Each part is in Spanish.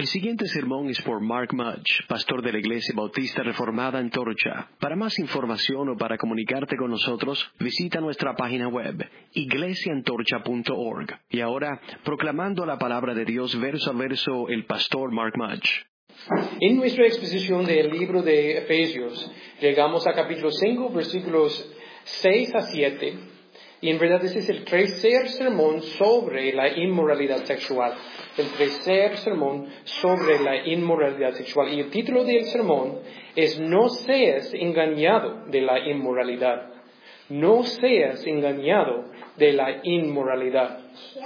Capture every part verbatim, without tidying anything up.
El siguiente sermón es por Mark Mudge, pastor de la Iglesia Bautista Reformada Antorcha. Para más información o para comunicarte con nosotros, visita nuestra página web, iglesia antorcha punto org. Y ahora, proclamando la palabra de Dios verso a verso, el pastor Mark Mudge. En nuestra exposición del libro de Efesios, llegamos a capítulo cinco, versículos seis a siete. Y en verdad ese es el tercer sermón sobre la inmoralidad sexual. El tercer sermón sobre la inmoralidad sexual. Y el título del sermón es No seas engañado de la inmoralidad. No seas engañado de la inmoralidad.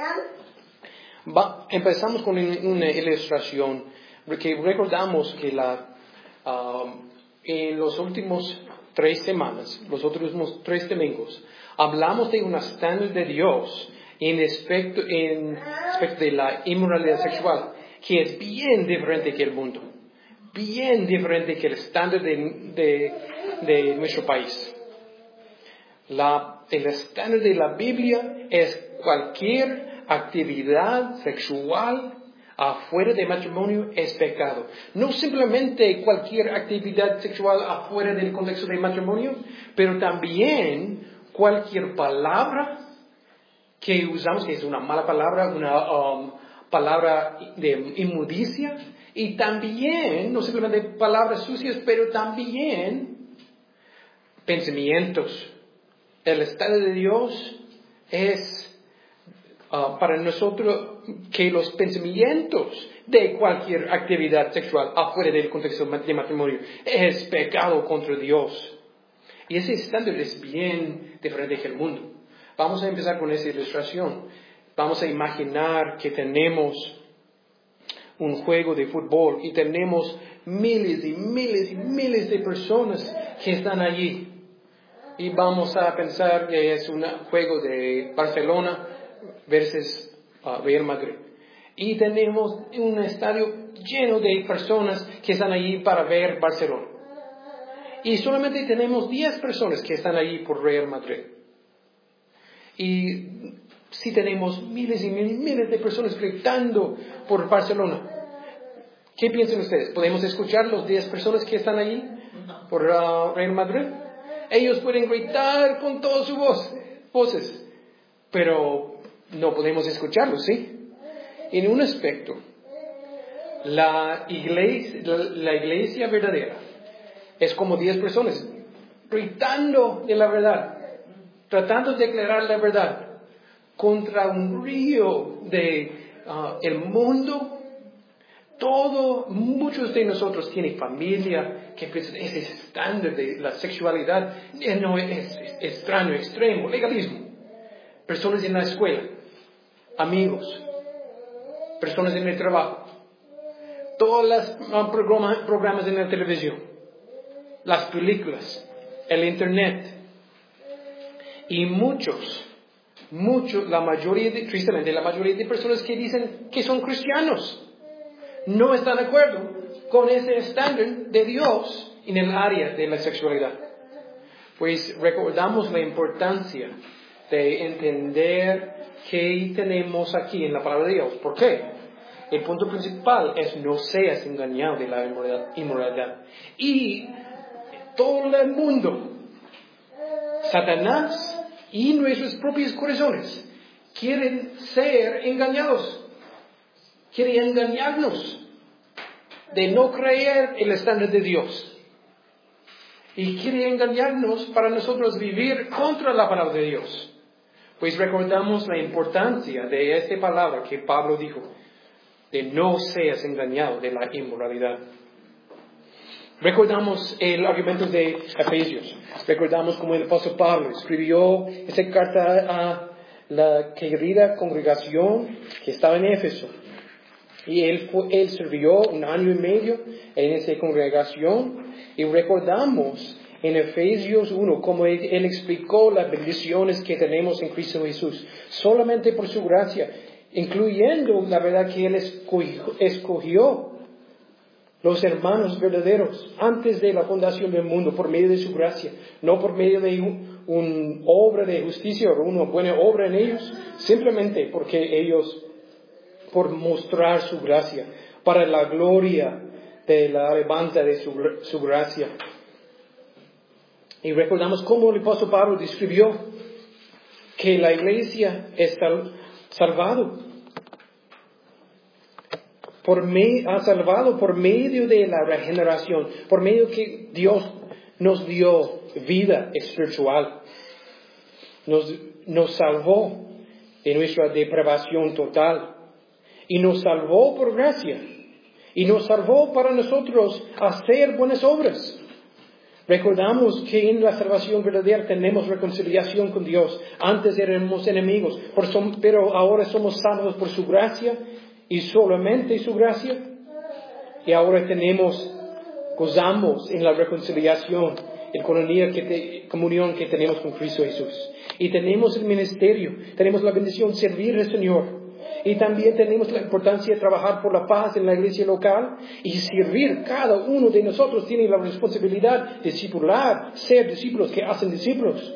Va, empezamos con una ilustración, porque recordamos que la, um, en los últimos tres semanas, los últimos tres domingos, hablamos de un estándar de Dios en aspecto, en aspecto de la inmoralidad sexual, que es bien diferente que el mundo, bien diferente que el estándar de, de, de nuestro país. La, el estándar de la Biblia es cualquier actividad sexual afuera de matrimonio es pecado. No simplemente cualquier actividad sexual afuera del contexto de matrimonio, pero también cualquier palabra que usamos, que es una mala palabra, una um, palabra de inmundicia, y también, no simplemente palabras sucias, pero también pensamientos. El estado de Dios es uh, para nosotros que los pensamientos de cualquier actividad sexual afuera del contexto de matrimonio es pecado contra Dios. Y ese estándar es bien diferente que el mundo. Vamos a empezar con esa ilustración. Vamos a imaginar que tenemos un juego de fútbol y tenemos miles y miles y miles de personas que están allí. Y vamos a pensar que es un juego de Barcelona versus uh, Real Madrid. Y tenemos un estadio lleno de personas que están allí para ver Barcelona. Y solamente tenemos diez personas que están allí por Real Madrid. Y si tenemos miles y miles de personas gritando por Barcelona, ¿qué piensan ustedes? ¿Podemos escuchar las diez personas que están allí por uh, Real Madrid? Ellos pueden gritar con todas sus voz, voces, pero no podemos escucharlos, ¿sí? En un aspecto, la iglesia, la, la iglesia verdadera es como diez personas gritando de la verdad, tratando de declarar la verdad contra un río de uh, el mundo. Todo, muchos de nosotros tienen familia que piensan ese estándar de la sexualidad no es, es extraño, extremo, legalismo. Personas en la escuela, amigos, personas en el trabajo, todos los uh, programas, programas en la televisión, las películas, el internet, y muchos, muchos, la mayoría de, tristemente, la mayoría de personas que dicen que son cristianos no están de acuerdo con ese estándar de Dios en el área de la sexualidad. Pues recordamos la importancia de entender qué tenemos aquí en la palabra de Dios. ¿Por qué? El punto principal es no seas engañado de la inmoralidad. Y todo el mundo, Satanás y nuestros propios corazones quieren ser engañados. Quieren engañarnos de no creer el estándar de Dios. Y quiere engañarnos para nosotros vivir contra la palabra de Dios. Pues recordamos la importancia de esta palabra que Pablo dijo, de no seas engañado de la inmoralidad. Recordamos el argumento de Efesios. Recordamos cómo el apóstol Pablo escribió esa carta a la querida congregación que estaba en Éfeso. Y él, fue, él sirvió un año y medio en esa congregación. Y recordamos en Efesios uno cómo él, él explicó las bendiciones que tenemos en Cristo Jesús. Solamente por su gracia, incluyendo la verdad que él escogió, escogió los hermanos verdaderos antes de la fundación del mundo por medio de su gracia. No por medio de una un obra de justicia o una buena obra en ellos. Simplemente porque ellos, por mostrar su gracia, para la gloria de la alabanza de su, su gracia. Y recordamos cómo el apóstol Pablo describió que la iglesia está salvado. Por me, ha salvado por medio de la regeneración, por medio que Dios nos dio vida espiritual. Nos, nos salvó de nuestra depravación total. Y nos salvó por gracia. Y nos salvó para nosotros hacer buenas obras. Recordamos que en la salvación verdadera tenemos reconciliación con Dios. Antes éramos enemigos, pero ahora somos salvos por su gracia y solamente su gracia. Y ahora tenemos, gozamos en la reconciliación, en comunión que, te, comunión que tenemos con Cristo Jesús. Y tenemos el ministerio, tenemos la bendición de servir al Señor. Y también tenemos la importancia de trabajar por la paz en la iglesia local y servir. Cada uno de nosotros tiene la responsabilidad de discipular, ser discípulos que hacen discípulos.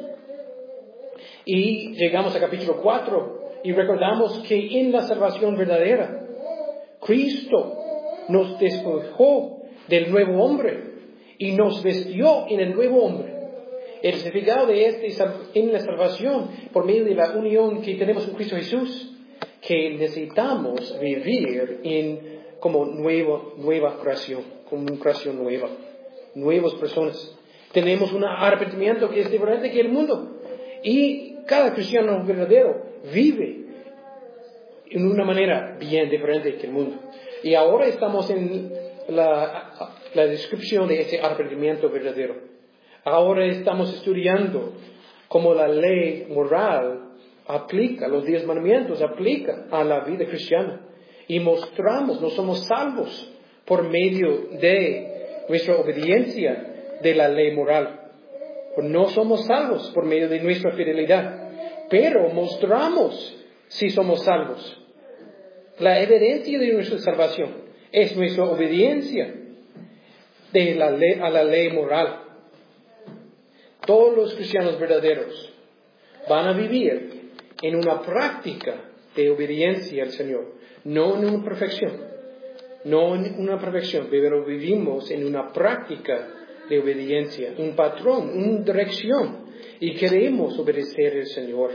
Y llegamos al capítulo cuatro y recordamos que en la salvación verdadera, Cristo nos despojó del nuevo hombre y nos vestió en el nuevo hombre. El significado de este en la salvación, por medio de la unión que tenemos con Cristo Jesús, que necesitamos vivir en como nueva, nueva creación, como una creación nueva, nuevas personas. Tenemos un arrepentimiento que es diferente que el mundo. Y cada cristiano verdadero vive en una manera bien diferente que el mundo. Y ahora estamos en la, la descripción de ese arrepentimiento verdadero. Ahora estamos estudiando cómo la ley moral aplica, los diez mandamientos aplica a la vida cristiana. Y mostramos, no somos salvos por medio de nuestra obediencia de la ley moral. No somos salvos por medio de nuestra fidelidad. Pero mostramos si somos salvos. La evidencia de nuestra salvación es nuestra obediencia de la ley, a la ley moral. Todos los cristianos verdaderos van a vivir en una práctica de obediencia al Señor, no en una perfección, no en una perfección, pero vivimos en una práctica de obediencia, un patrón, una dirección, y queremos obedecer al Señor.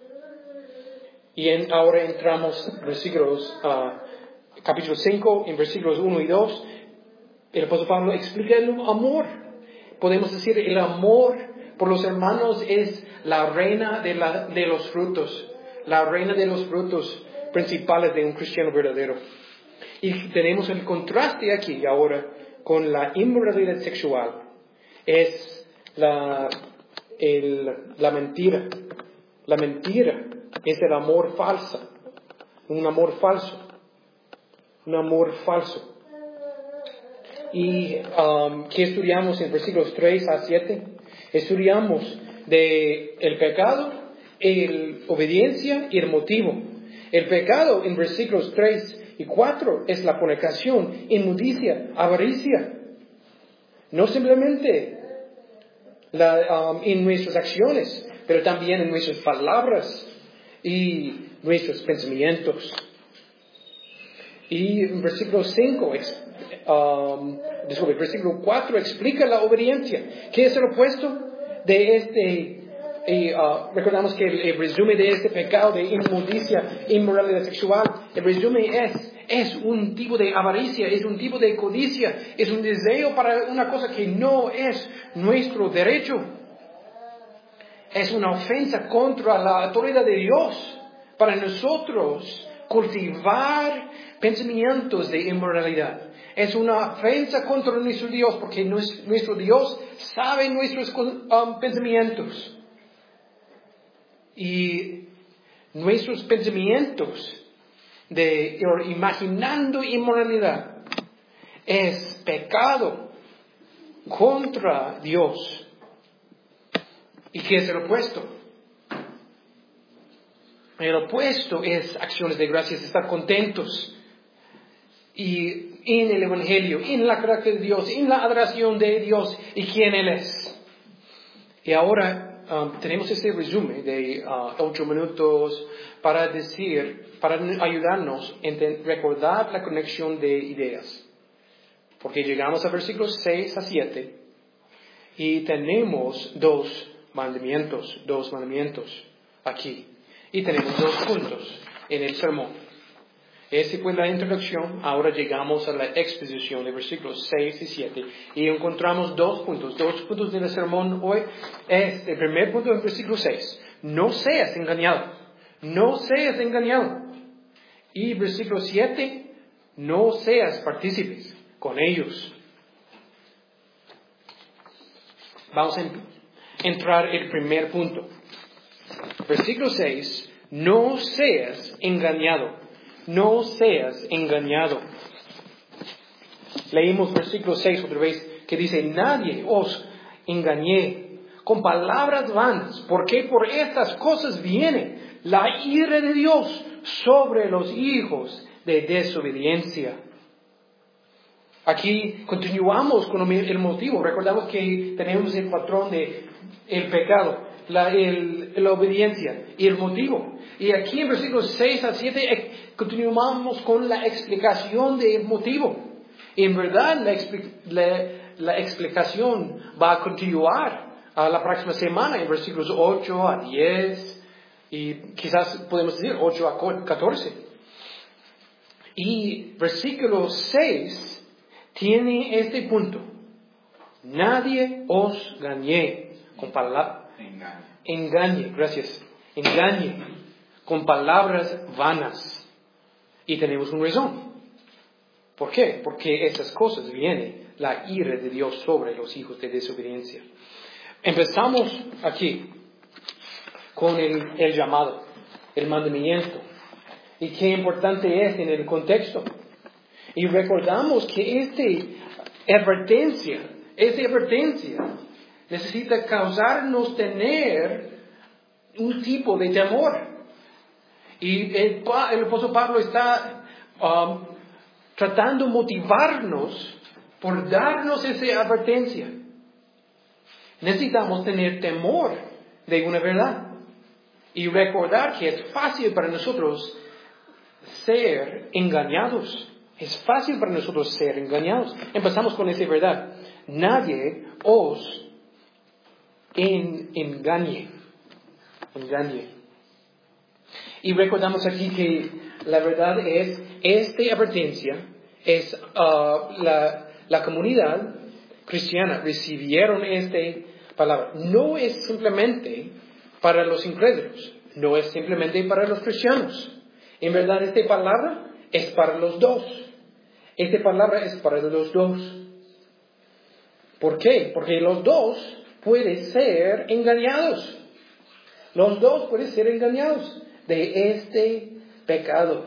Y en, ahora entramos en versículos, uh, capítulo cinco, en versículos uno y dos, el apóstol Pablo explica el amor. Podemos decir, el amor por los hermanos es la reina de, la, de los frutos, la reina de los frutos principales de un cristiano verdadero. Y tenemos el contraste aquí ahora con la inmoralidad sexual. Es la, el, la mentira. La mentira es el amor falso. Un amor falso. Un amor falso. Y um, ¿qué estudiamos en versículos tres a siete? Estudiamos de el pecado, la obediencia y el motivo. El pecado en versículos tres y cuatro es la fornicación, inmundicia, avaricia. No simplemente la, um, en nuestras acciones, pero también en nuestras palabras y nuestros pensamientos. Y en versículo cinco, um, disculpe, versículo cuatro explica la obediencia. ¿Qué es el opuesto de este? Y uh, recordamos que el, el resumen de este pecado de inmundicia, inmoralidad sexual, el resumen es, es un tipo de avaricia, es un tipo de codicia, es un deseo para una cosa que no es nuestro derecho. Es una ofensa contra la autoridad de Dios para nosotros cultivar pensamientos de inmoralidad. Es una ofensa contra nuestro Dios porque nuestro Dios sabe nuestros um, pensamientos. Y nuestros pensamientos de imaginando inmoralidad es pecado contra Dios. ¿Y qué es el opuesto? El opuesto es acciones de gracias, estar contentos. Y en el Evangelio, en la carácter de Dios, en la adoración de Dios y quién Él es. Y ahora um, tenemos este resumen de uh, ocho minutos para decir, para ayudarnos a recordar la conexión de ideas. Porque llegamos a versículos seis a siete y tenemos dos mandamientos, dos mandamientos aquí. Y tenemos dos puntos en el sermón. Esa fue la introducción. Ahora llegamos a la exposición de versículos seis y siete. Y encontramos dos puntos. Dos puntos del sermón hoy. Es el primer punto en versículo seis. No seas engañado. No seas engañado. Y versículo siete. No seas partícipes con ellos. Vamos a entrar el primer punto. Versículo seis. No seas engañado. No seas engañado. Leímos versículo seis otra vez que dice, nadie os engañé con palabras vanas, porque por estas cosas viene la ira de Dios sobre los hijos de desobediencia. Aquí continuamos con el motivo. Recordamos que tenemos el patrón de el pecado, la, el, la obediencia y el motivo. Y aquí en versículos seis a siete continuamos con la explicación del motivo. Y en verdad la, la, la explicación va a continuar a la próxima semana en versículos ocho a diez y quizás podemos decir ocho a catorce. Y versículo seis tiene este punto. Nadie os engañe con palabras. Engañe. Engañe, gracias. Engañe con palabras vanas. Y tenemos una razón. ¿Por qué? Porque esas cosas vienen la ira de Dios sobre los hijos de desobediencia. Empezamos aquí con el, el llamado, el mandamiento. Y qué importante es en el contexto. Y recordamos que esta advertencia, esta advertencia necesita causarnos tener un tipo de temor. Y el, el apóstol Pablo está um, tratando de motivarnos por darnos esa advertencia. Necesitamos tener temor de una verdad y recordar que es fácil para nosotros ser engañados. Es fácil para nosotros ser engañados. Empezamos con esa verdad. Nadie os en, engañe. Engañe. Y recordamos aquí que la verdad es, esta advertencia es uh, la, la comunidad cristiana recibieron esta palabra. No es simplemente para los incrédulos, no es simplemente para los cristianos. En verdad esta palabra es para los dos. Esta palabra es para los dos. ¿Por qué? Porque los dos pueden ser engañados. Los dos pueden ser engañados de este pecado.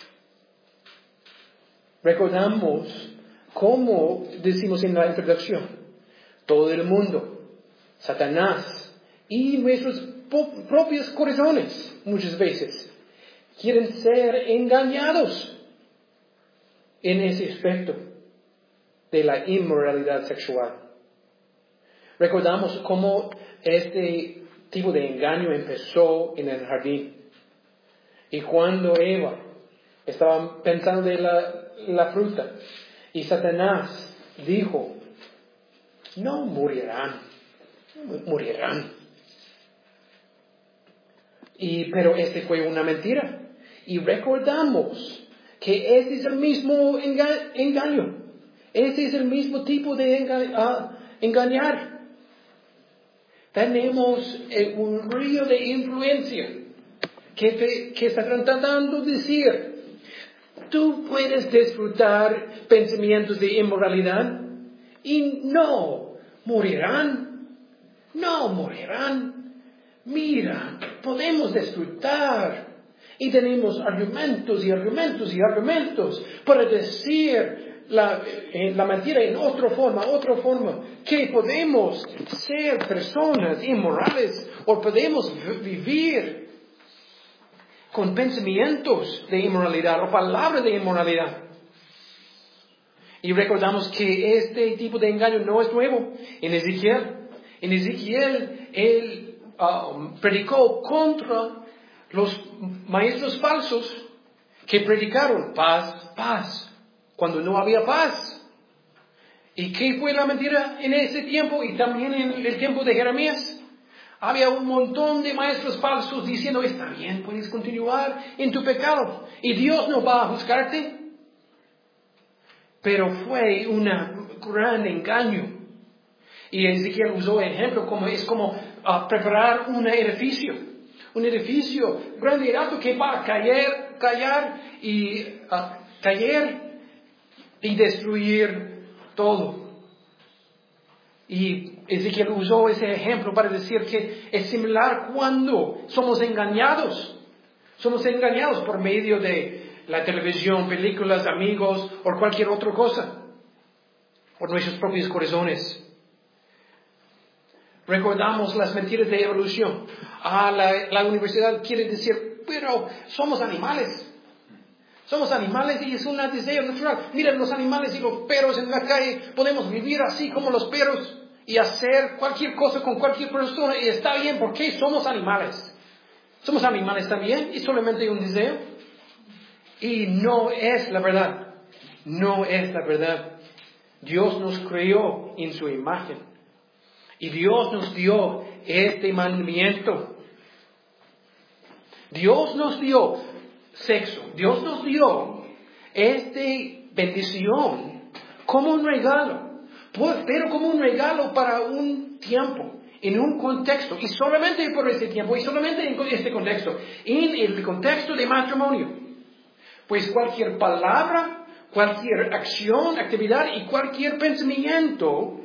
Recordamos cómo decimos en la introducción, todo el mundo, Satanás y nuestros propios corazones muchas veces quieren ser engañados en ese aspecto de la inmoralidad sexual. Recordamos cómo este tipo de engaño empezó en el jardín. Y cuando Eva estaba pensando de la, la fruta, y Satanás dijo, no morirán, no morirán. Y, pero ese fue una mentira. Y recordamos que ese es el mismo enga- engaño. Ese es el mismo tipo de enga- uh, engañar. Tenemos eh, un río de influencia que, te, que está tratando de decir, tú puedes disfrutar pensamientos de inmoralidad y no morirán, no morirán. Mira, podemos disfrutar y tenemos argumentos y argumentos y argumentos para decir la, eh, la mentira en otra forma, otra forma, que podemos ser personas inmorales o podemos vivir con pensamientos de inmoralidad o palabras de inmoralidad. Y recordamos que este tipo de engaño no es nuevo. En Ezequiel, en Ezequiel, el uh, predicó contra los maestros falsos que predicaron paz, paz, cuando no había paz. ¿Y qué fue la mentira en ese tiempo y también en el tiempo de Jeremías? Había un montón de maestros falsos diciendo, está bien, puedes continuar en tu pecado y Dios no va a juzgarte. Pero fue un gran engaño. Y Ezequiel usó el ejemplo como es como uh, preparar un edificio. Un edificio grande y alto que va a caer, caer y uh, caer y destruir todo. Y Ezequiel usó ese ejemplo para decir que es similar cuando somos engañados. Somos engañados por medio de la televisión, películas, amigos o cualquier otra cosa. Por nuestros propios corazones. Recordamos las mentiras de evolución. Ah, la, la universidad quiere decir, pero somos animales. Somos animales y es un deseo natural. Miren los animales y los perros en la calle. Podemos vivir así como los perros y hacer cualquier cosa con cualquier persona. Y está bien porque somos animales. Somos animales también y solamente un deseo. Y no es la verdad. No es la verdad. Dios nos creó en su imagen. Y Dios nos dio este mandamiento. Dios nos dio sexo. Dios nos dio esta bendición como un regalo. Pero como un regalo para un tiempo, en un contexto. Y solamente por este tiempo, y solamente en este contexto. En el contexto de matrimonio. Pues cualquier palabra, cualquier acción, actividad y cualquier pensamiento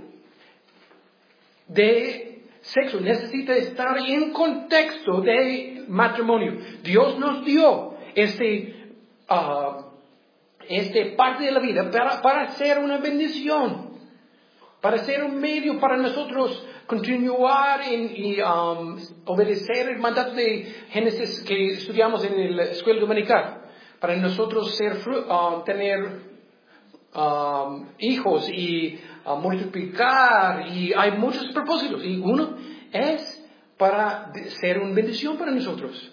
de sexo necesita estar en contexto de matrimonio. Dios nos dio este, uh, este parte de la vida para, para ser una bendición, para ser un medio para nosotros continuar en, y um, obedecer el mandato de Génesis que estudiamos en la escuela dominical, para nosotros ser, uh, tener um, hijos y a multiplicar, y hay muchos propósitos, y uno es para ser una bendición para nosotros.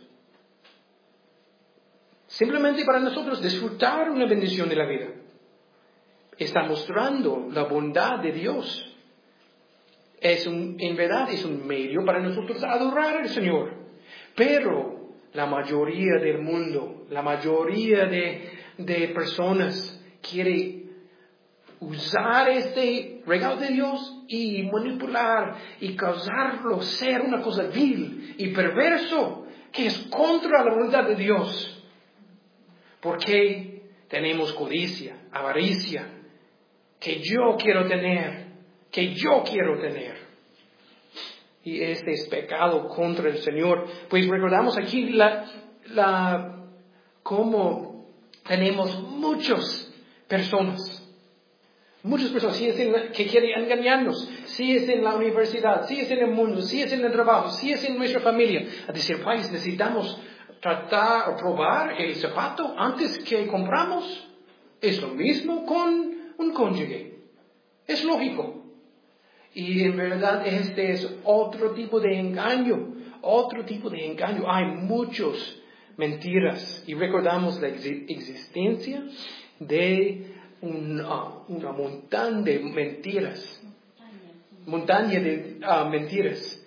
Simplemente para nosotros disfrutar una bendición de la vida. Está mostrando la bondad de Dios. Es un, en verdad es un medio para nosotros adorar al Señor. Pero la mayoría del mundo, la mayoría de, de personas quiere usar este regalo de Dios y manipular y causarlo ser una cosa vil y perverso que es contra la voluntad de Dios. Porque tenemos codicia, avaricia, que yo quiero tener, que yo quiero tener. Y este es pecado contra el Señor. Pues recordamos aquí la, la, cómo tenemos muchas personas. Muchas personas, si es en la, que quieren engañarnos, si es en la universidad, si es en el mundo, si es en el trabajo, si es en nuestra familia. A decir, pues necesitamos tratar o probar el zapato antes que compramos. Es lo mismo con un cónyuge. Es lógico. Y en verdad este es otro tipo de engaño. Otro tipo de engaño. Hay muchas mentiras. Y recordamos la ex- existencia de una, una montaña de mentiras. Montaña de uh, mentiras.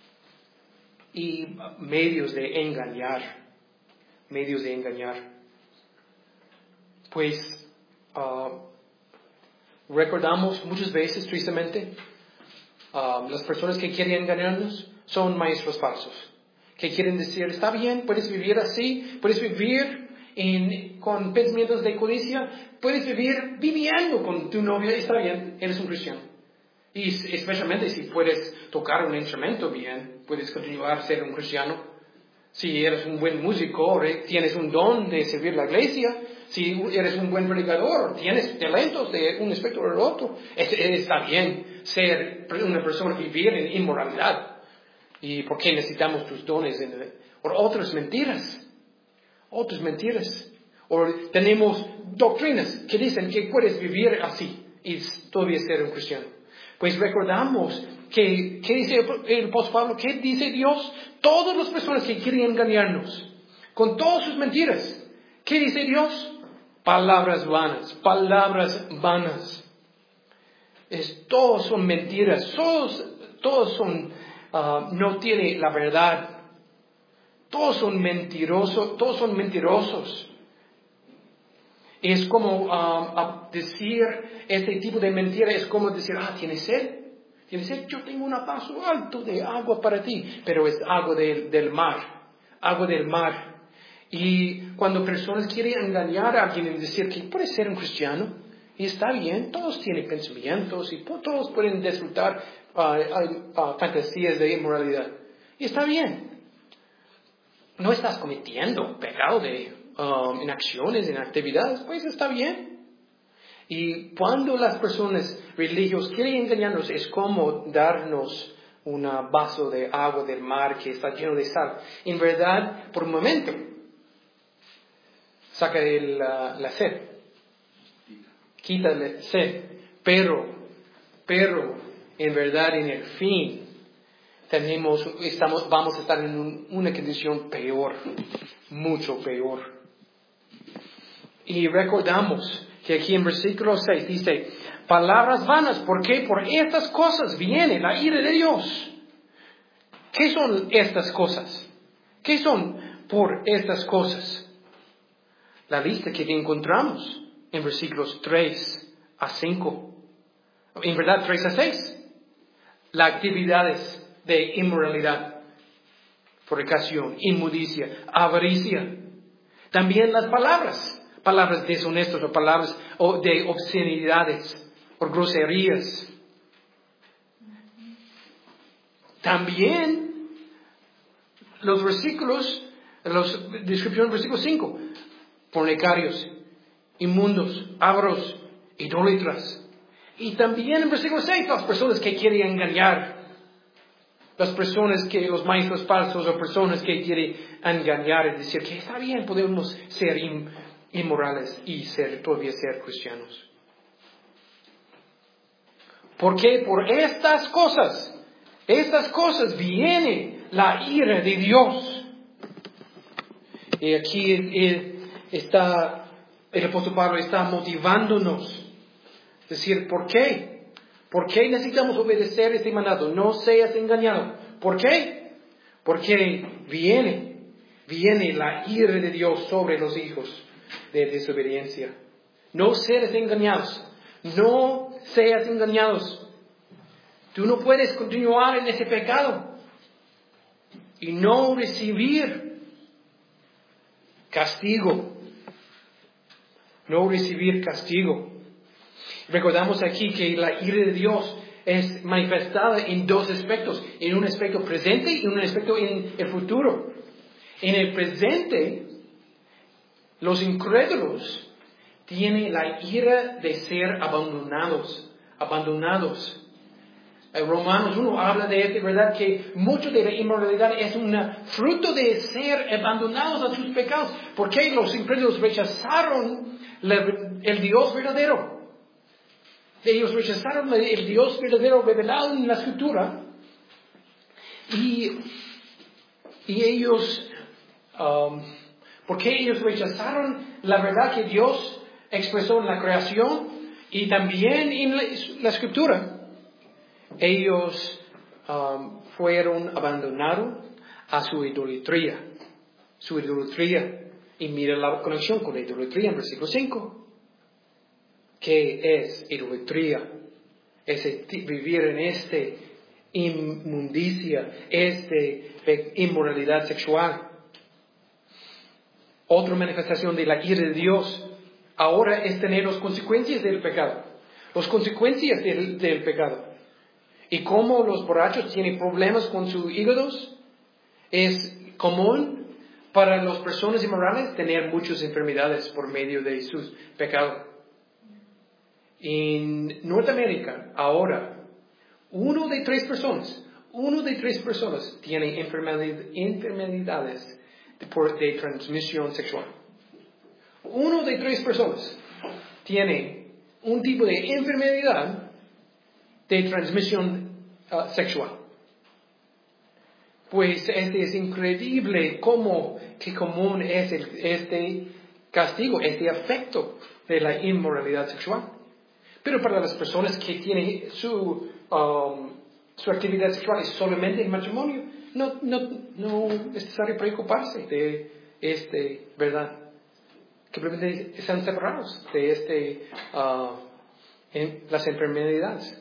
Y uh, medios de engañar. Medios de engañar. Pues uh, recordamos muchas veces, tristemente, uh, las personas que quieren engañarnos son maestros falsos. Que quieren decir, está bien, puedes vivir así, puedes vivir en, con pensamientos de codicia, puedes vivir viviendo con tu novia, está bien, eres un cristiano. Y especialmente si puedes tocar un instrumento bien, puedes continuar a ser un cristiano. Si eres un buen músico, tienes un don de servir la iglesia. Si eres un buen predicador, tienes talentos de un aspecto o el otro. Está bien ser una persona vivir en inmoralidad. ¿Y por qué necesitamos tus dones? O otras mentiras. Otras mentiras. O tenemos doctrinas que dicen que puedes vivir así y todavía ser un cristiano. Pues recordamos que, ¿qué dice el apóstol Pablo? ¿Qué dice Dios? Todas las personas que quieren engañarnos, con todas sus mentiras, ¿qué dice Dios? Palabras vanas, palabras vanas. Es, todos son mentiras, todos, todos son, uh, no tiene la verdad. Todos son mentirosos, todos son mentirosos. Es como uh, decir, este tipo de mentira es como decir, ah, ¿tienes sed? ¿Tienes sed? Yo tengo un vaso alto de agua para ti, pero es agua de, del mar, agua del mar. Y cuando personas quieren engañar a alguien y decir que puede ser un cristiano, y está bien, todos tienen pensamientos y todos pueden disfrutar uh, uh, uh, fantasías de inmoralidad. Y está bien. No estás cometiendo pecado de, um, en acciones, en actividades, pues está bien. Y cuando las personas religiosas quieren engañarnos, es como darnos un vaso de agua del mar que está lleno de sal. En verdad, por un momento, saca el, la, la sed, quita la sed, pero, pero, en verdad, en el fin, tenemos, estamos, vamos a estar en un, una condición peor, mucho peor. Y recordamos que aquí en versículo seis dice, palabras vanas, ¿por qué? Por estas cosas viene la ira de Dios. ¿Qué son estas cosas? ¿Qué son por estas cosas? La lista que encontramos en versículos tres a cinco. En verdad, tres a seis. Las actividades de inmoralidad, fornicación, inmundicia, avaricia. También las palabras, palabras deshonestas o palabras de obscenidades o groserías. También los versículos, los descripciones del versículo cinco, fornicarios, inmundos, avaros, idólatras. Y también en versículo seis, las personas que quieren engañar. Las personas que, los maestros falsos o personas que quieren engañar y decir que está bien, podemos ser inmorales y ser, todavía ser cristianos. ¿Por qué? Por estas cosas, estas cosas viene la ira de Dios. Y aquí el, está, el apóstol Pablo está motivándonos. Decir, ¿por qué? ¿Por qué necesitamos obedecer este mandato? No seas engañado. ¿Por qué? Porque viene, viene la ira de Dios sobre los hijos de desobediencia. No seas engañados. No seas engañados. Tú no puedes continuar en ese pecado y no recibir castigo. No recibir castigo. Recordamos aquí que la ira de Dios es manifestada en dos aspectos, en un aspecto presente y en un aspecto en el futuro. En el presente, los incrédulos tienen la ira de ser abandonados, abandonados. En Romanos uno habla de esto, ¿verdad? Que mucho de la inmoralidad es un fruto de ser abandonados a sus pecados, porque los incrédulos rechazaron el Dios verdadero. Ellos rechazaron el Dios verdadero revelado en la Escritura y, y ellos, um, porque ellos rechazaron la verdad que Dios expresó en la creación y también en la, la Escritura, ellos um, fueron abandonados a su idolatría, su idolatría. Y mira la conexión con la idolatría en versículo cinco. ¿Qué es idolatría? Es vivir en este inmundicia, este inmoralidad sexual. Otra manifestación de la ira de Dios ahora es tener las consecuencias del pecado. Las consecuencias del, del pecado. Y como los borrachos tienen problemas con sus hígados, es común para las personas inmorales tener muchas enfermedades por medio de sus pecados. En Norteamérica, ahora, uno de tres personas, uno de tres personas tiene enfermedades de, por, de transmisión sexual. Uno de tres personas tiene un tipo de enfermedad de transmisión uh, sexual. Pues este es increíble cómo, qué común es el, este castigo, este afecto de la inmoralidad sexual. Pero para las personas que tienen su, um, su actividad sexual es solamente en matrimonio, no, no, no es necesario preocuparse de este, ¿verdad? Que simplemente están separados de este, uh, en las enfermedades.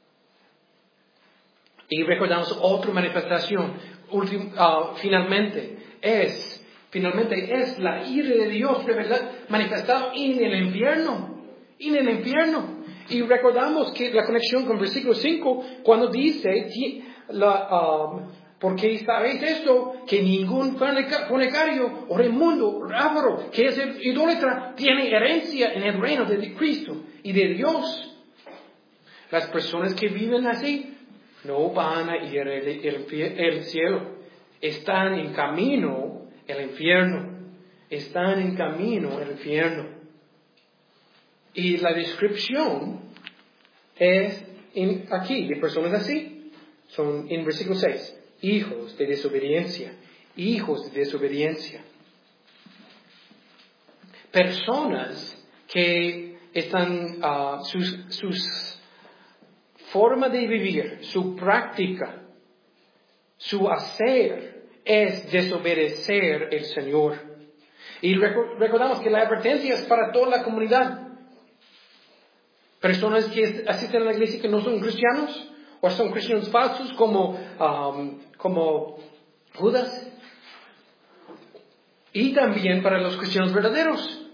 Y recordamos otra manifestación, ultim, uh, finalmente, es, finalmente es la ira de Dios, ¿verdad? Manifestado en el infierno, en el infierno. Y recordamos que la conexión con versículo cinco, cuando dice, la, um, porque sabéis esto, que ningún fornicario o inmundo, avaro, que es el idólatra, tiene herencia en el reino de Cristo y de Dios. Las personas que viven así no van a ir al cielo. Están en camino al infierno. Están en camino al infierno. Y la descripción es en, aquí de personas así. Son en versículo seis. Hijos de desobediencia. Hijos de desobediencia. Personas que están, uh, sus, sus forma de vivir, su práctica, su hacer es desobedecer al Señor. Y recordamos que la advertencia es para toda la comunidad. Personas que asisten a la iglesia que no son cristianos, o son cristianos falsos como, um, como Judas. Y también para los cristianos verdaderos.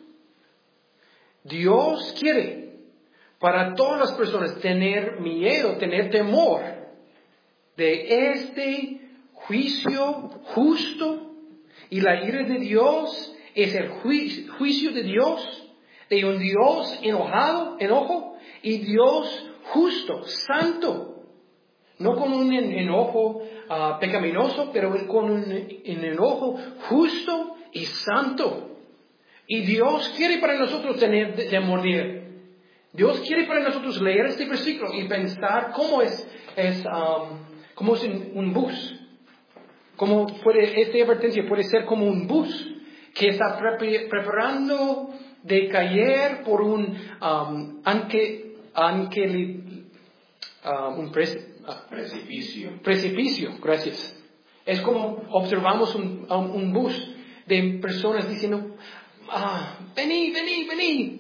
Dios quiere para todas las personas tener miedo, tener temor de este juicio justo. Y la ira de Dios es el ju- juicio de Dios, de un Dios enojado, enojo, y Dios justo, santo. No con un enojo uh, pecaminoso, pero con un, un enojo justo y santo. Y Dios quiere para nosotros tener temor de Él. Dios quiere para nosotros leer este versículo y pensar cómo es, es, um, cómo es un, un bus. Cómo puede, esta advertencia puede ser como un bus que está pre- preparando de caer por un um, anque, anque, um, un pre- uh, Precipicio. precipicio. Gracias. Es como observamos un, un, un bus de personas diciendo, ah, vení, vení, vení.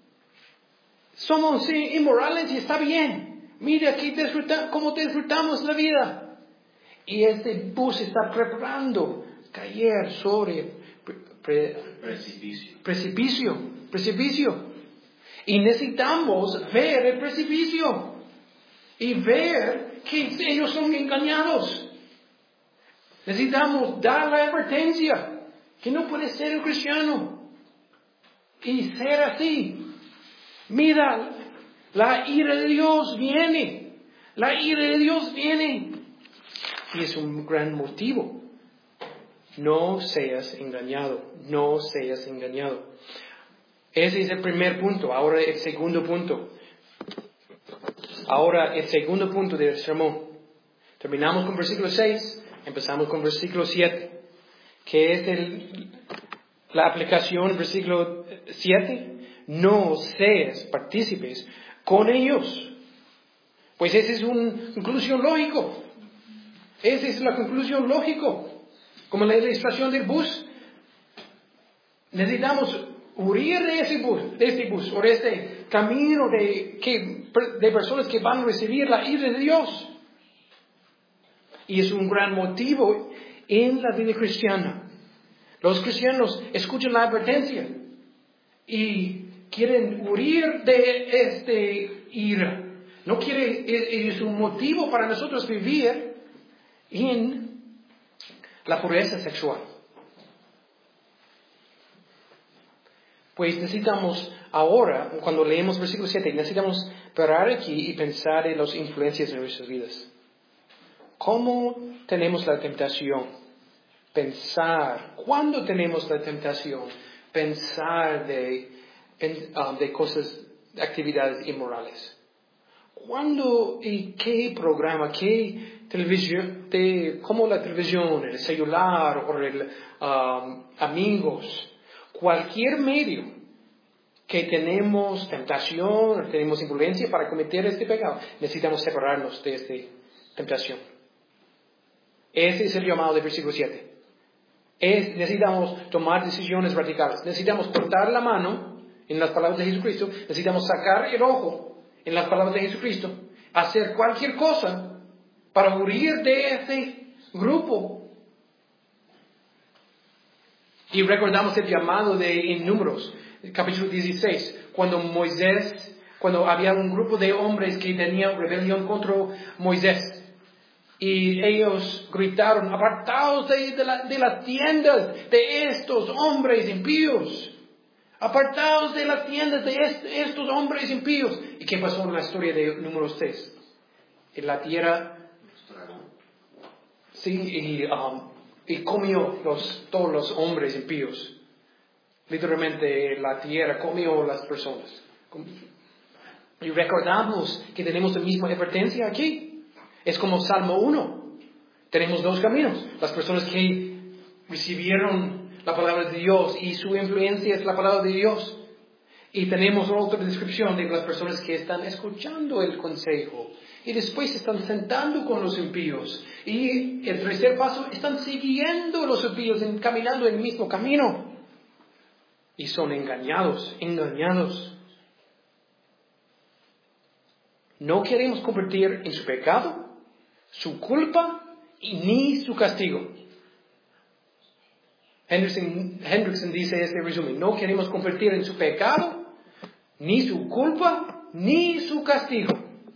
Somos sí, inmorales y está bien. Mira aquí disfruta, cómo disfrutamos la vida. Y este bus está preparando caer sobre pre, pre, Precipicio. precipicio, precipicio. Y necesitamos ver el precipicio y ver que ellos son engañados. Necesitamos dar la advertencia que no puede ser un cristiano y ser así. Mira, la ira de Dios viene. La ira de Dios viene. Y es un gran motivo. No seas engañado. No seas engañado. Ese es el primer punto. Ahora el segundo punto. Ahora el segundo punto del sermón. Terminamos con versículo seis. Empezamos con versículo siete. Que es el, la aplicación del versículo siete. No seas partícipes con ellos. Pues esa es una conclusión lógica. Esa es la conclusión lógica. Como la ilustración del bus. Necesitamos huir de ese bus, de este bus, o de este camino de, que, de personas que van a recibir la ira de Dios. Y es un gran motivo en la vida cristiana. Los cristianos escuchan la advertencia y quieren huir de este ira. No quiere, es un motivo para nosotros vivir en la pureza sexual. Pues necesitamos ahora, cuando leemos versículo siete, necesitamos parar aquí y pensar en las influencias de nuestras vidas. ¿Cómo tenemos la tentación? Pensar. ¿Cuándo tenemos la tentación? Pensar de, de cosas, de actividades inmorales. ¿Cuándo y qué programa, qué televisión, de, como la televisión, el celular o el um, amigos, cualquier medio que tenemos tentación, tenemos influencia para cometer este pecado, necesitamos separarnos de esta tentación. Ese es el llamado del versículo siete. Es, necesitamos tomar decisiones radicales. Necesitamos cortar la mano en las palabras de Jesucristo. Necesitamos sacar el ojo en las palabras de Jesucristo. Hacer cualquier cosa para huir de ese grupo. Y recordamos el llamado de en Números, capítulo dieciséis, cuando Moisés, cuando había un grupo de hombres que tenían rebelión contra Moisés. Y ellos gritaron, apartaos de, de, la, de las tiendas de estos hombres impíos. Apartaos de las tiendas de est, estos hombres impíos. ¿Y qué pasó en la historia de número seis? En la tierra, sí, y, um, y comió los, todos los hombres impíos. Literalmente la tierra comió las personas. Y recordamos que tenemos la misma advertencia aquí. Es como Salmo uno. Tenemos dos caminos. Las personas que recibieron la palabra de Dios y su influencia es la palabra de Dios. Y tenemos otra descripción de las personas que están escuchando el consejo y después están sentando con los impíos. Y el tercer paso, están siguiendo los impíos, caminando el mismo camino. Y son engañados, engañados. No queremos convertir en su pecado, su culpa y ni su castigo. Hendrickson, Hendrickson dice este resumen: no queremos convertir en su pecado, ni su culpa, ni su castigo.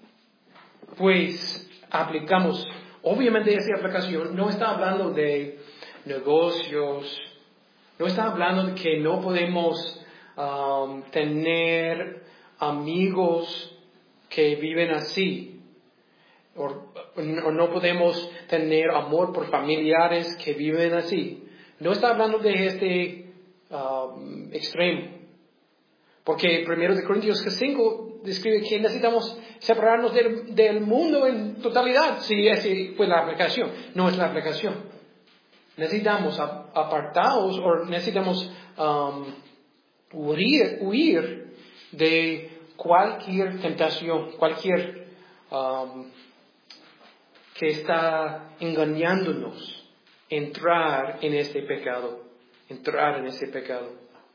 Pues aplicamos, obviamente esta aplicación no está hablando de negocios, no está hablando de que no podemos um, tener amigos que viven así. O, o no podemos tener amor por familiares que viven así. No está hablando de este um, extremo. Porque primero de Corintios cinco describe que necesitamos separarnos del, del mundo en totalidad. Si esa fue la aplicación. No es la aplicación. Necesitamos apartados o necesitamos um, huir, huir de cualquier tentación, cualquier um, que está engañándonos, entrar en este pecado, entrar en este pecado.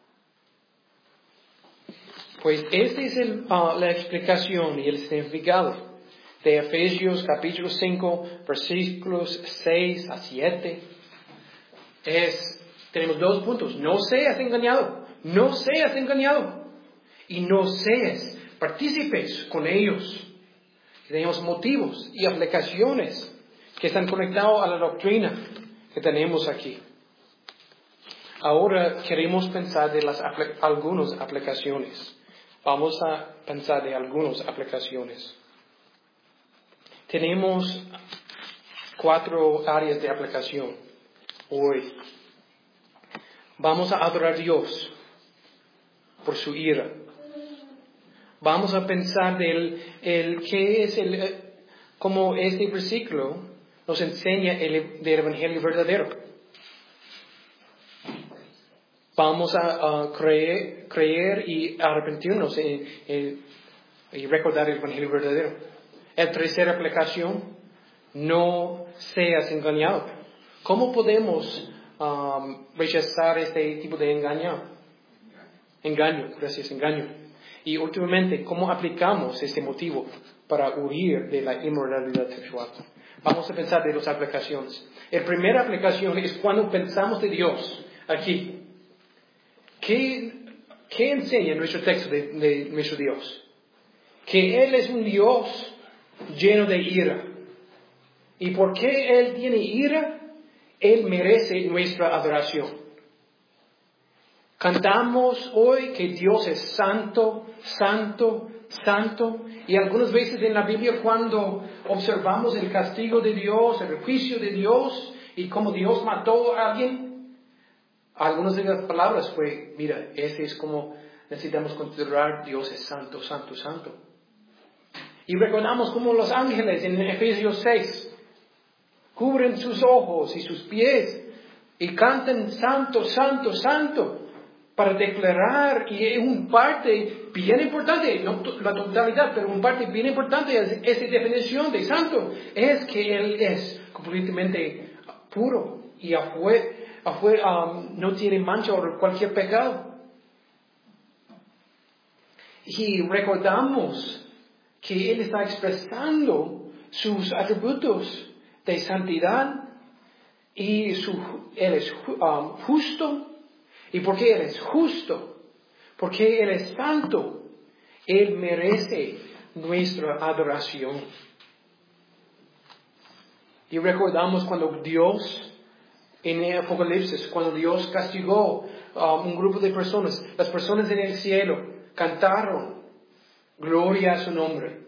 Pues esta es el, uh, la explicación y el significado de Efesios capítulo cinco, versículos seis a siete. Es, tenemos dos puntos: no seas engañado, no seas engañado, y no seas partícipes con ellos. Tenemos motivos y aplicaciones que están conectados a la doctrina que tenemos aquí. Ahora queremos pensar de las algunas aplicaciones. Vamos a pensar de algunas aplicaciones. Tenemos cuatro áreas de aplicación hoy. Vamos a adorar a Dios por su ira. Vamos a pensar del el qué es el como este versículo nos enseña el del evangelio verdadero. Vamos a, a creer, creer y arrepentirnos en, en, y recordar el evangelio verdadero. La tercera aplicación: no seas engañado. ¿Cómo podemos um, rechazar este tipo de engaño? Engaño, gracias, engaño. Y últimamente, ¿cómo aplicamos este motivo para huir de la inmoralidad sexual? Vamos a pensar de las aplicaciones. La primera aplicación es cuando pensamos de Dios aquí. ¿Qué, qué enseña nuestro texto de, de nuestro Dios? Que Él es un Dios lleno de ira. ¿Y por qué Él tiene ira? Él merece nuestra adoración. Cantamos hoy que Dios es santo, santo, santo. Y algunas veces en la Biblia, cuando observamos el castigo de Dios, el juicio de Dios y cómo Dios mató a alguien, algunas de las palabras fue: mira, ese es como necesitamos considerar Dios es santo, santo, santo. Y recordamos como los ángeles en Efesios seis cubren sus ojos y sus pies y cantan santo, santo, santo para declarar, y un parte bien importante, no la totalidad, pero un parte bien importante es esa definición de santo, es que Él es completamente puro y afuera, afuera um, no tiene mancha o cualquier pecado. Y recordamos que Él está expresando sus atributos de santidad y su, Él es um, justo. ¿Y por qué Él es justo? Porque Él es santo. Él merece nuestra adoración. Y recordamos cuando Dios, en el Apocalipsis, cuando Dios castigó a um, un grupo de personas, las personas en el cielo cantaron gloria a su nombre.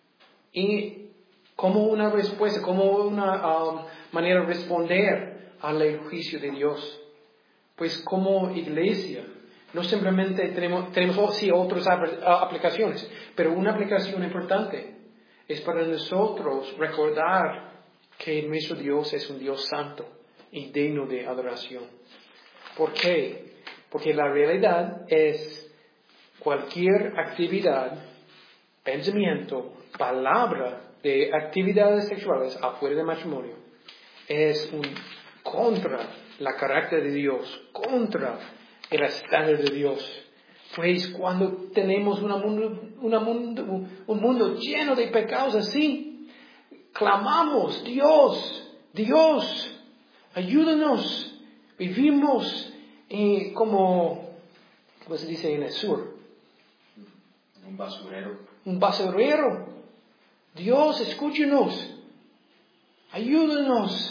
Y como una respuesta, como una um, manera de responder al juicio de Dios. Pues como iglesia, no simplemente tenemos, tenemos oh, sí, otras aplicaciones, pero una aplicación importante es para nosotros recordar que nuestro Dios es un Dios santo y digno de adoración. ¿Por qué? Porque la realidad es cualquier actividad, pensamiento, palabra de actividades sexuales afuera del matrimonio es un contra la carácter de Dios, contra el estándar de Dios. Pues cuando tenemos una mundo, una mundo, un mundo lleno de pecados así, clamamos, Dios, Dios, ayúdanos. Vivimos eh, como, ¿cómo se dice en el sur? Un basurero. Un basurero. Dios, escúchenos. Ayúdanos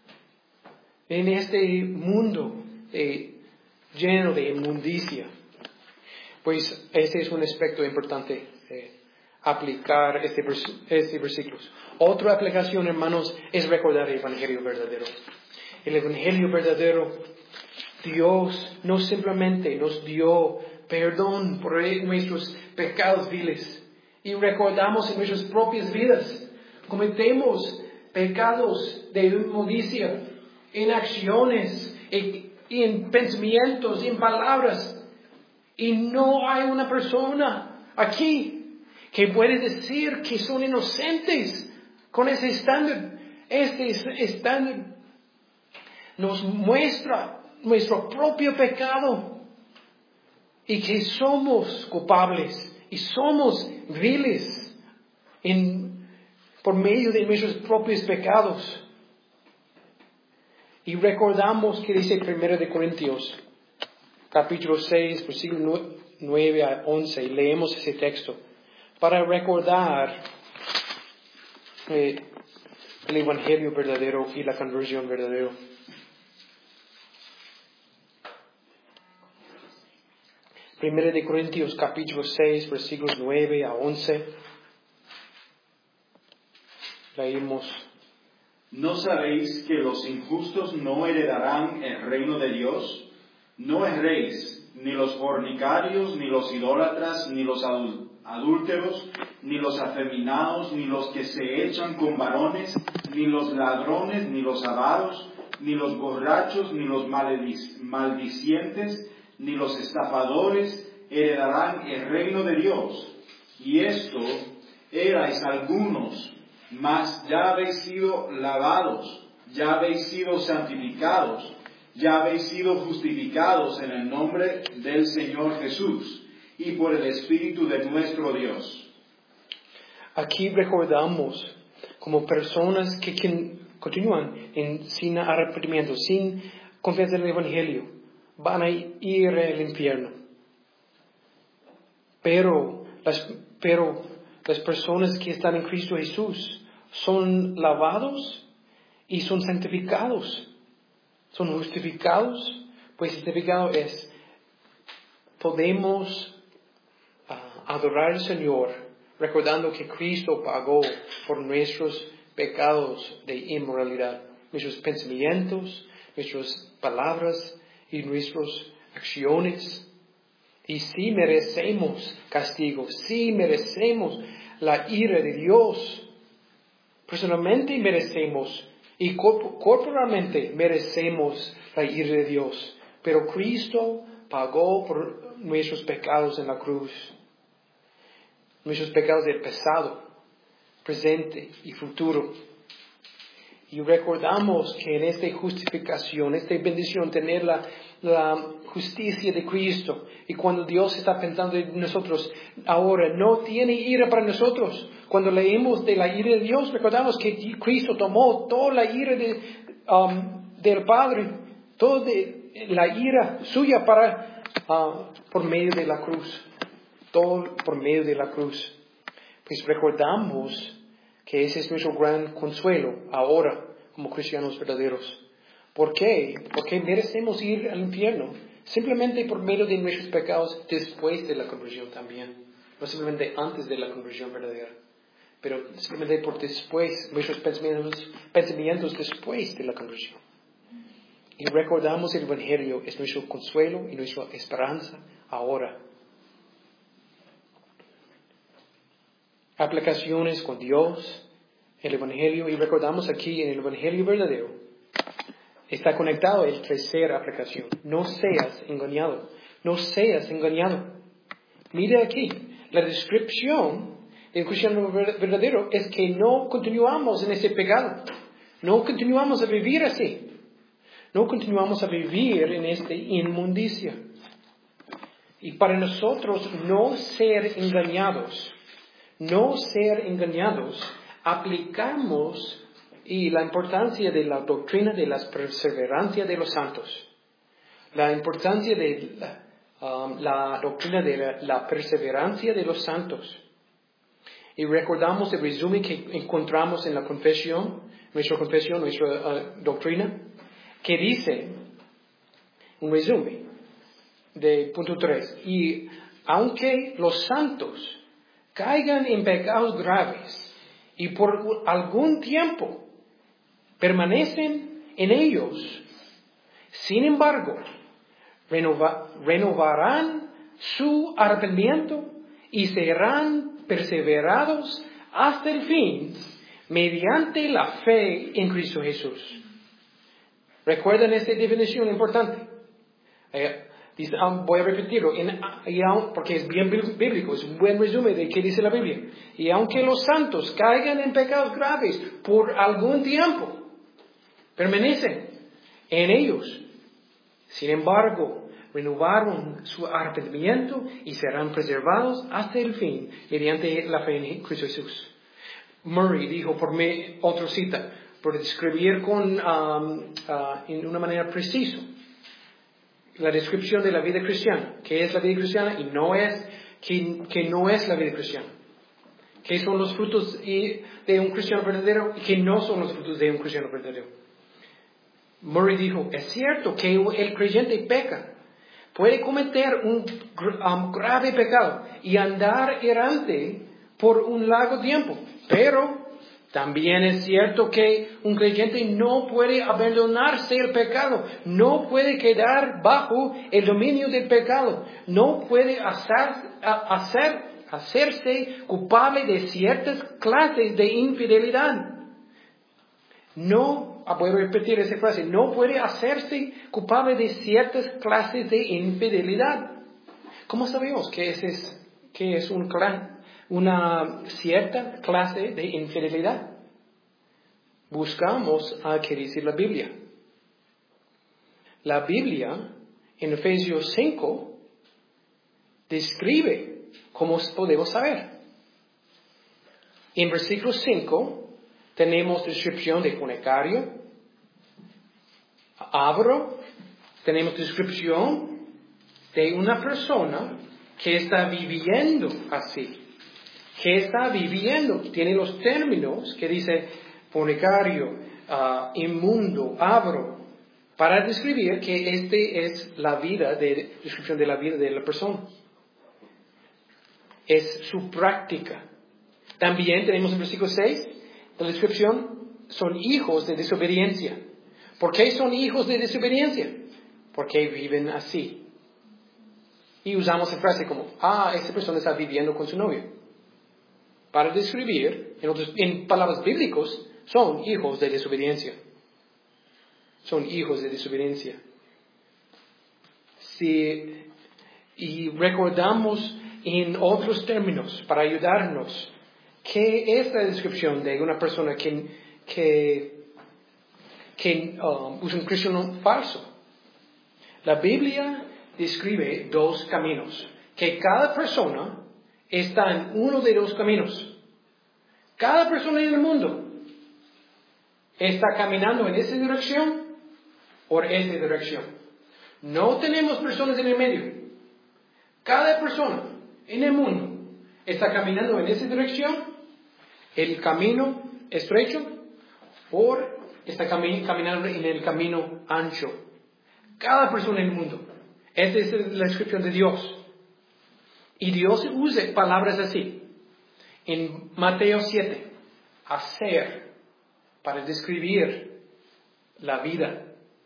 en este mundo eh, lleno de inmundicia. Pues ese es un aspecto importante, eh, aplicar este, vers- este versículo. Otra aplicación, hermanos, es recordar el Evangelio verdadero. El Evangelio verdadero, Dios no simplemente nos dio perdón por nuestros pecados viles. Y recordamos en nuestras propias vidas, cometemos pecados de inmundicia en acciones, en, en pensamientos, en palabras. Y no hay una persona aquí que puede decir que son inocentes con ese estándar. Este estándar nos muestra nuestro propio pecado y que somos culpables y somos viles en, por medio de nuestros propios pecados. Y recordamos que dice primero de Corintios, capítulo seis, versículo nueve a once, y leemos ese texto para recordar eh, el Evangelio verdadero y la conversión verdadera. Primero de Corintios, capítulo seis, versículos nueve a once. Leímos. ¿No sabéis que los injustos no heredarán el reino de Dios? No erréis, ni los fornicarios, ni los idólatras, ni los adul- adúlteros, ni los afeminados, ni los que se echan con varones, ni los ladrones, ni los avaros, ni los borrachos, ni los maledic- maldicientes, ni los estafadores heredarán el reino de Dios. Y esto erais algunos, mas ya habéis sido lavados, ya habéis sido santificados, ya habéis sido justificados en el nombre del Señor Jesús y por el Espíritu de nuestro Dios. Aquí recordamos como personas que, que continúan en, sin arrepentimiento, sin confianza en el Evangelio, van a ir al infierno. Pero las, pero las personas que están en Cristo Jesús son lavados y son santificados. Son justificados, pues justificado es, podemos uh, adorar al Señor recordando que Cristo pagó por nuestros pecados de inmoralidad, nuestros pensamientos, nuestras palabras y nuestras acciones. Y sí merecemos castigo, sí merecemos la ira de Dios. Personalmente merecemos y corporalmente merecemos la ira de Dios. Pero Cristo pagó por nuestros pecados en la cruz. Nuestros pecados del pasado, presente y futuro. Y recordamos que en esta justificación, esta bendición, tener la, la justicia de Cristo. Y cuando Dios está pensando en nosotros, ahora no tiene ira para nosotros. Cuando leemos de la ira de Dios, recordamos que Cristo tomó toda la ira de, um, del Padre, toda la ira suya para, uh, por medio de la cruz. Todo por medio de la cruz. Pues recordamos que ese es nuestro gran consuelo ahora como cristianos verdaderos. ¿Por qué? Porque merecemos ir al infierno simplemente por medio de nuestros pecados después de la conversión también. No simplemente antes de la conversión verdadera, pero simplemente por después, nuestros pensamientos, pensamientos después de la conversión. Y recordamos el Evangelio es nuestro consuelo y nuestra esperanza ahora. Aplicaciones con Dios, el Evangelio, y recordamos aquí en el Evangelio verdadero, está conectado el tercera aplicación. No seas engañado, no seas engañado. Mira aquí, la descripción del cristiano verdadero es que no continuamos en ese pecado, no continuamos a vivir así, no continuamos a vivir en esta inmundicia. Y para nosotros no ser engañados, no ser engañados, aplicamos y la importancia de la doctrina de la perseverancia de los santos, la importancia de la, um, la doctrina de la, la perseverancia de los santos. Y recordamos el resumen que encontramos en la confesión, nuestra confesión, nuestra uh, doctrina, que dice, un resumen de punto tres, y aunque los santos caigan en pecados graves y por algún tiempo permanecen en ellos, sin embargo, renova, renovarán su arrepentimiento y serán perseverados hasta el fin mediante la fe en Cristo Jesús. ¿Recuerdan esta definición importante? Eh, Dice, um, voy a repetirlo, en, y aun, porque es bien bíblico, es un buen resumen de qué dice la Biblia. Y aunque los santos caigan en pecados graves por algún tiempo, permanecen en ellos. Sin embargo, renovaron su arrepentimiento y serán preservados hasta el fin mediante la fe en Cristo Jesús. Murray dijo, por mí, otra cita, por describir con, um, uh, en una manera precisa la descripción de la vida cristiana. ¿Qué es la vida cristiana? Y no es, que, que no es la vida cristiana. ¿Qué son los frutos de un cristiano verdadero? Y ¿qué no son los frutos de un cristiano verdadero? Murray dijo, es cierto que el creyente peca. Puede cometer un um, grave pecado y andar errante por un largo tiempo. Pero también es cierto que un creyente no puede abandonarse el pecado, no puede quedar bajo el dominio del pecado, no puede hacer, hacer, hacerse culpable de ciertas clases de infidelidad. No, voy a repetir esa frase, no puede hacerse culpable de ciertas clases de infidelidad. ¿Cómo sabemos que ese es, que es un clan? Una cierta clase de infidelidad. Buscamos a qué dice la Biblia. La Biblia, en Efesios cinco, describe cómo podemos saber. En versículo cinco tenemos descripción de fornicario, avaro, tenemos descripción de una persona que está viviendo así. Que está viviendo, tiene los términos que dice fornicario, uh, inmundo, avaro, para describir que este es la vida, de, descripción de la vida de la persona. Es su práctica. También tenemos en versículo seis, la descripción, son hijos de desobediencia. ¿Por qué son hijos de desobediencia? Porque viven así. Y usamos la frase como, ah, esta persona está viviendo con su novio. para describir, en, otros, en palabras bíblicas, son hijos de desobediencia. Son hijos de desobediencia. Si, y recordamos en otros términos, para ayudarnos, ¿qué es la descripción de una persona que, que, que um, es un cristiano falso? La Biblia describe dos caminos, que cada persona está en uno de los caminos. Cada persona en el mundo está caminando en esa dirección o en esa dirección. No tenemos personas en el medio. Cada persona en el mundo está caminando en esa dirección, el camino estrecho, o está cami- caminando en el camino ancho. Cada persona en el mundo. Esa es la descripción de Dios. Y Dios usa palabras así. En Mateo siete, hacer, para describir la vida.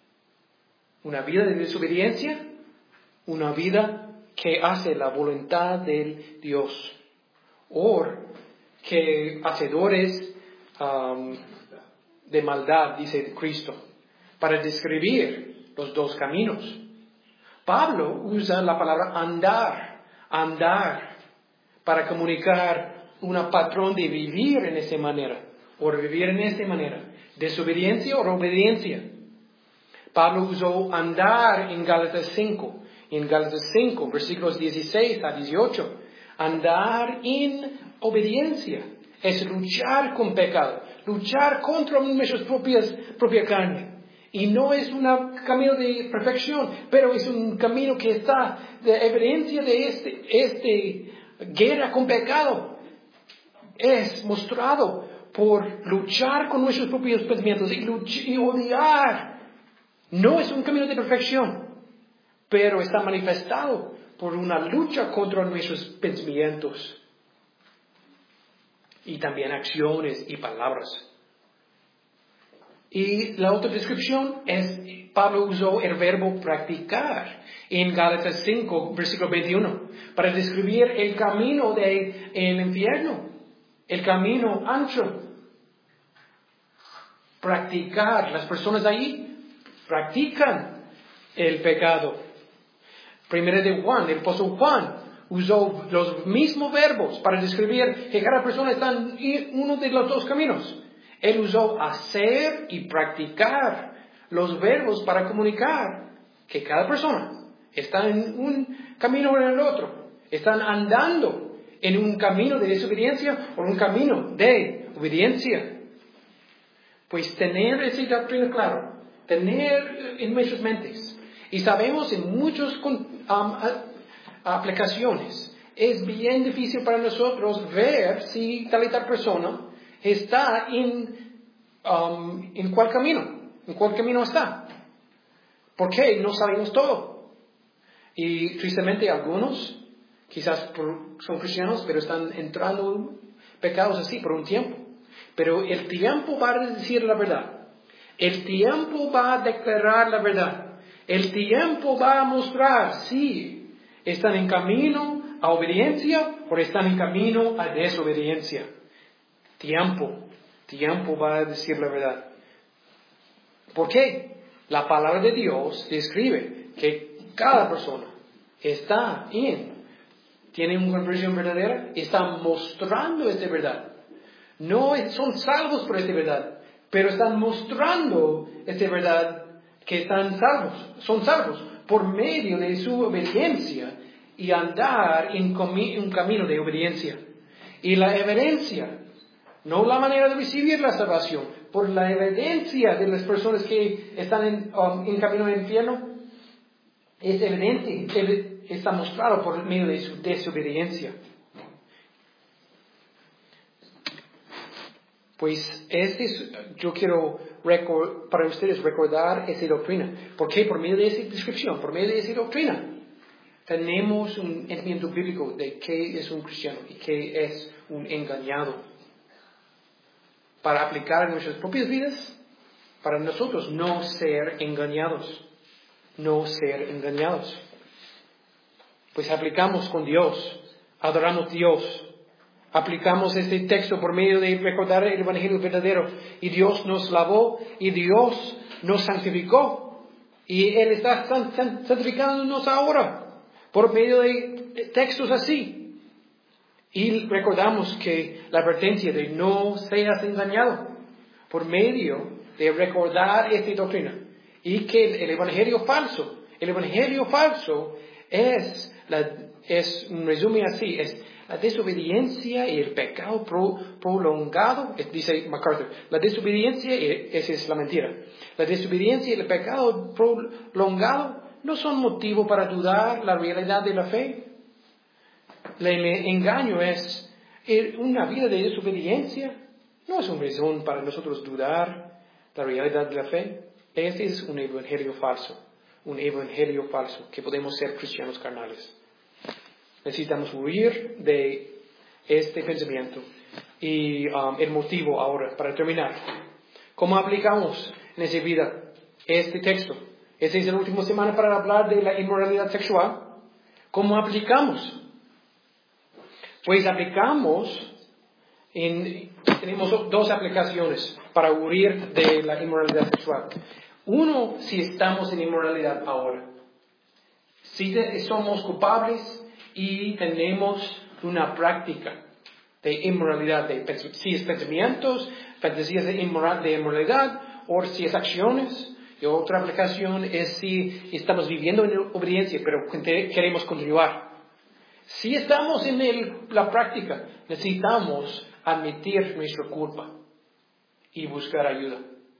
Una vida de desobediencia, una vida que hace la voluntad del Dios. O que hacedores um, de maldad, dice Cristo, para describir los dos caminos. Pablo usa la palabra andar, andar, para comunicar un patrón de vivir en esa manera, o vivir en esta manera, desobediencia o obediencia. Pablo usó andar en Gálatas cinco, en Gálatas cinco, versículos dieciséis a dieciocho, andar en obediencia, es luchar con pecado, luchar contra nuestras propias, propia carne. Y no es un camino de perfección, pero es un camino que está de evidencia de este, este guerra con pecado. Es mostrado por luchar con nuestros propios pensamientos y, luch- y odiar. No es un camino de perfección, pero está manifestado por una lucha contra nuestros pensamientos. Y también acciones y palabras. Y la otra descripción es, Pablo usó el verbo practicar en Gálatas cinco, versículo veintiuno, para describir el camino del infierno, el camino ancho. Practicar, las personas ahí practican el pecado. Primera de Juan, el apóstol Juan usó los mismos verbos para describir que cada persona está en uno de los dos caminos. Él usó hacer y practicar los verbos para comunicar que cada persona está en un camino o en el otro. Están andando en un camino de desobediencia o un camino de obediencia. Pues tener esa doctrina clara, tener en nuestras mentes. Y sabemos en muchas um, aplicaciones, es bien difícil para nosotros ver si tal y tal persona está en, um, en cuál camino, en cuál camino está. Porque no sabemos todo. Y tristemente algunos, quizás por, son cristianos, pero están entrando en pecados así por un tiempo. Pero el tiempo va a decir la verdad. El tiempo va a declarar la verdad. El tiempo va a mostrar si están en camino a obediencia o están en camino a desobediencia. Tiempo. Tiempo va a decir la verdad. ¿Por qué? La palabra de Dios describe que cada persona está en, tiene una conversión verdadera, está mostrando esta verdad. No son salvos por esta verdad, pero están mostrando esta verdad que están salvos, son salvos por medio de su obediencia y andar en comi- un camino de obediencia. Y la evidencia, no la manera de recibir la salvación, por la evidencia de las personas que están en, um, en camino al infierno, es evidente, está mostrado por medio de su desobediencia. Pues este es, yo quiero recor- para ustedes recordar esa doctrina. ¿Por qué? Por medio de esa descripción, por medio de esa doctrina, tenemos un entendimiento bíblico de qué es un cristiano y qué es un engañado. Para aplicar en nuestras propias vidas, para nosotros no ser engañados. No ser engañados. Pues aplicamos con Dios, adoramos a Dios, aplicamos este texto por medio de recordar el Evangelio verdadero. Y Dios nos lavó y Dios nos santificó. Y Él está santificándonos ahora por medio de textos así. Y recordamos que la advertencia de no seas engañado por medio de recordar esta doctrina. Y que el Evangelio falso, el Evangelio falso es, la, es un resumen así, es la desobediencia y el pecado pro, prolongado, dice MacArthur, la desobediencia, y esa es la mentira, la desobediencia y el pecado prolongado no son motivo para dudar la realidad de la fe. El engaño es una vida de desobediencia, no es una razón para nosotros dudar la realidad de la fe. Este es un evangelio falso, un evangelio falso, que podemos ser cristianos carnales. Necesitamos huir de este pensamiento. Y um, el motivo ahora, para terminar, ¿cómo aplicamos en esa vida este texto? Esta es la última semana para hablar de la inmoralidad sexual. ¿Cómo aplicamos? Pues aplicamos, en, tenemos dos aplicaciones para huir de la inmoralidad sexual. Uno, si estamos en inmoralidad ahora. Si somos culpables y tenemos una práctica de inmoralidad, de, si es pensamientos, fantasías de, inmoral, de inmoralidad, o si es acciones. Y otra aplicación es si estamos viviendo en obediencia, pero queremos continuar. Si estamos en el, la práctica, necesitamos admitir nuestra culpa y buscar ayuda.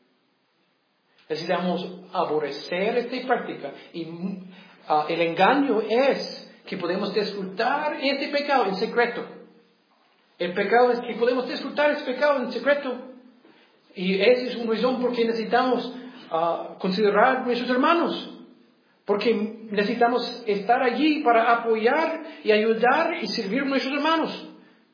Necesitamos aborrecer esta práctica. Y uh, el engaño es que podemos disfrutar este pecado en secreto. El pecado es que podemos disfrutar este pecado en secreto. Y esa es una razón por qué necesitamos uh, considerar a nuestros hermanos. Porque necesitamos estar allí para apoyar y ayudar y servir a nuestros hermanos.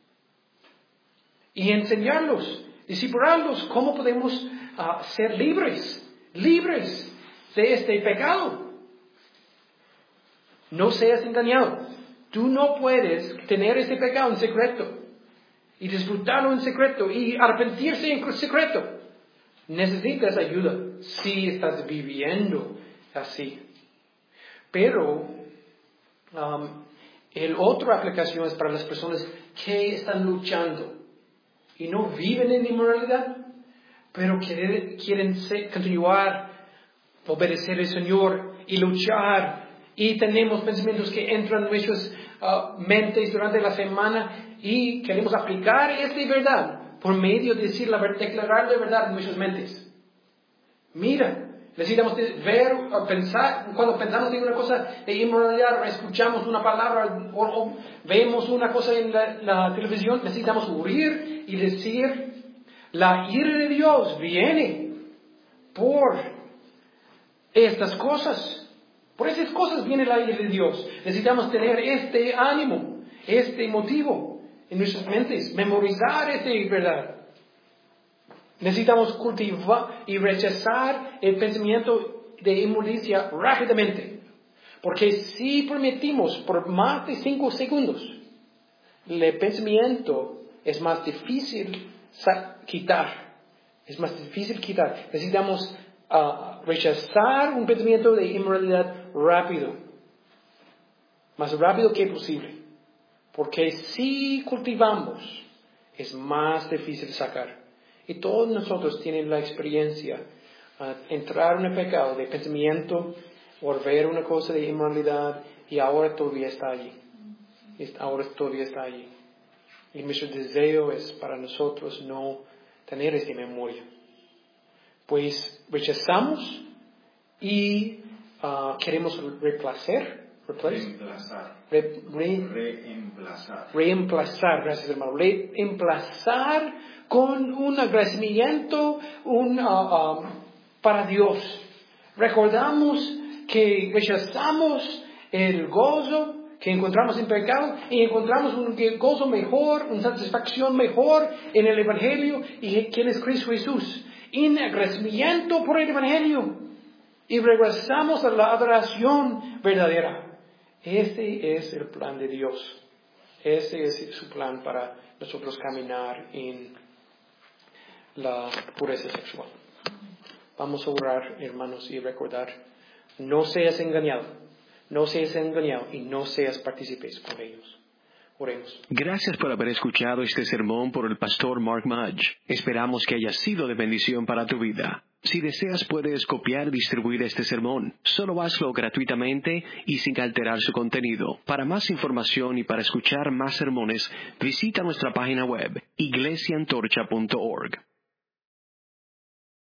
Y enseñarlos, discipularlos cómo podemos uh, ser libres. Libres de este pecado. No seas engañado. Tú no puedes tener ese pecado en secreto y disfrutarlo en secreto y arrepentirse en secreto. Necesitas ayuda si estás viviendo así. Pero um, el otra aplicación es para las personas que están luchando y no viven en inmoralidad, pero quieren, quieren ser, continuar, obedecer al Señor y luchar. Y tenemos pensamientos que entran en nuestras uh, mentes durante la semana y queremos aplicar esta verdad por medio de decir la verdad, declarar la verdad en nuestras mentes. Mira, necesitamos ver, pensar, cuando pensamos en una cosa de inmoralidad, escuchamos una palabra o, o vemos una cosa en la, la televisión, necesitamos huir y decir, la ira de Dios viene por estas cosas. Por esas cosas viene la ira de Dios. Necesitamos tener este ánimo, este motivo en nuestras mentes, memorizar esta verdad. Necesitamos cultivar y rechazar el pensamiento de inmundicia rápidamente. Porque si permitimos por más de cinco segundos, el pensamiento es más difícil quitar. Es más difícil quitar. Necesitamos uh, rechazar un pensamiento de inmoralidad rápido. Más rápido que posible. Porque si cultivamos, es más difícil sacar. Y todos nosotros tienen la experiencia uh, entrar en el pecado de pensamiento, volver una cosa de inmoralidad y ahora todavía está allí. Ahora todavía está allí. Y nuestro deseo es para nosotros no tener esta memoria. Pues rechazamos y uh, queremos reemplazar. Reemplazar. Re, re, reemplazar. Reemplazar, gracias hermano. Reemplazar con un agradecimiento un, uh, uh, para Dios. Recordamos que rechazamos el gozo que encontramos en pecado y encontramos un gozo mejor, una satisfacción mejor en el Evangelio y quien es Cristo Jesús. En agradecimiento por el Evangelio y regresamos a la adoración verdadera. Este es el plan de Dios. Ese es su plan para nosotros caminar en la pureza sexual. Vamos a orar, hermanos, y recordar, no seas engañado, no seas engañado y no seas partícipes con ellos. Oremos. Gracias por haber escuchado este sermón por el pastor Mark Mudge. Esperamos que haya sido de bendición para tu vida. Si deseas, puedes copiar y distribuir este sermón. Solo hazlo gratuitamente y sin alterar su contenido. Para más información y para escuchar más sermones, visita nuestra página web, iglesia antorcha punto org.